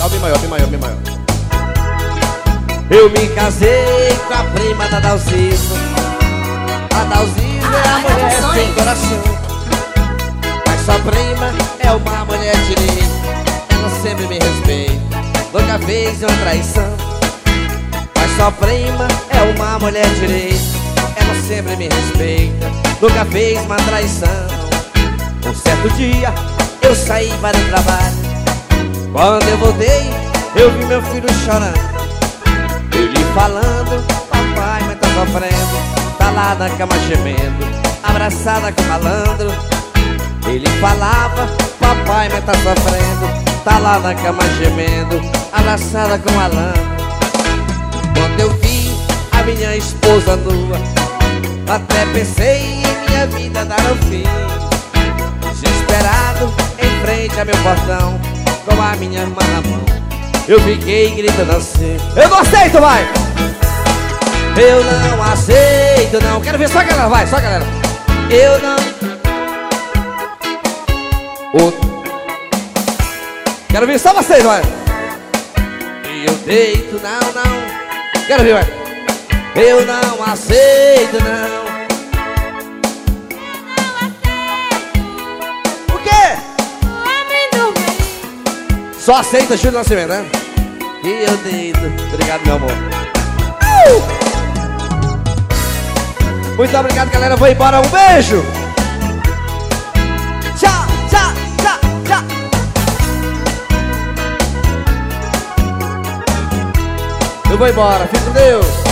Ó, Mi maior, Mi maior, Mi maior. Eu me casei com a prima da Dalcisa. A Dalcisa é a mulher sem coração, mas sua prima é uma mulher direita. Ela sempre me respeita, nunca fez uma traição. Mas sua prima é uma mulher direita. Ela sempre me respeita, nunca fez uma traição. Um certo dia eu saí para o trabalho. Quando eu voltei, eu vi meu filho chorando. Ele falando, papai, mas tá sofrendo. Tá lá na cama gemendo, abraçada com malandro. Ele falava, papai, mas tá sofrendo. Tá lá na cama gemendo, abraçada com malandro. Quando eu vi a minha esposa nua, até pensei em minha vida dar um fim. Desesperado, em frente a meu portão, com a minha irmã na mão, eu fiquei gritando assim: eu não aceito, vai! Eu não aceito, não. Quero ver só a galera, vai, só a galera. Eu não... Outro. Quero ver só vocês, vai. Eu deito, não, não. Quero ver, vai. Eu não aceito, não. O quê? Só aceita Júlio Nascimento, né? E eu deito. Obrigado, meu amor. Muito obrigado, galera. Vou embora. Um beijo. Tchau, tchau, tchau, tchau. Eu vou embora. Fique com Deus.